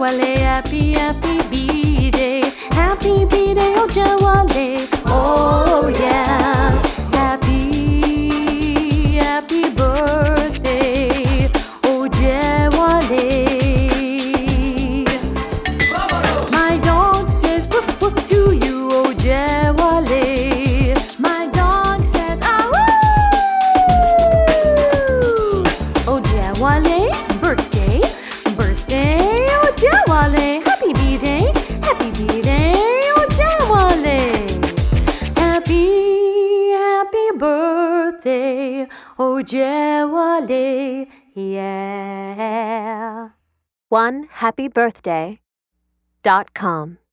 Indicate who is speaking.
Speaker 1: Jawale, happy, happy B-Day. Happy B-Day, oh Jawale. Oh yeah. Happy, happy birthday, oh Jawale. My dog says woof woof to you, oh Jawale. My dog says ah woo. Oh Jawale, birthday, birthday, oh Jawale. Happy B-Day, happy B-Day, oh Jawale. Happy, happy birthday, oh Jawale, yeah.
Speaker 2: OneHappyBirthday.com